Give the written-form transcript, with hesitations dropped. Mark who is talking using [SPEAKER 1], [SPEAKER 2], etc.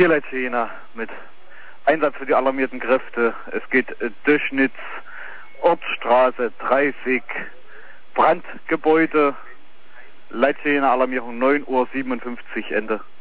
[SPEAKER 1] Hier Leitschena mit Einsatz für die alarmierten Kräfte. Es geht Döschnitz, Ortsstraße 30, Brandgebäude, Leitschena Alarmierung 9:57 Uhr, Ende.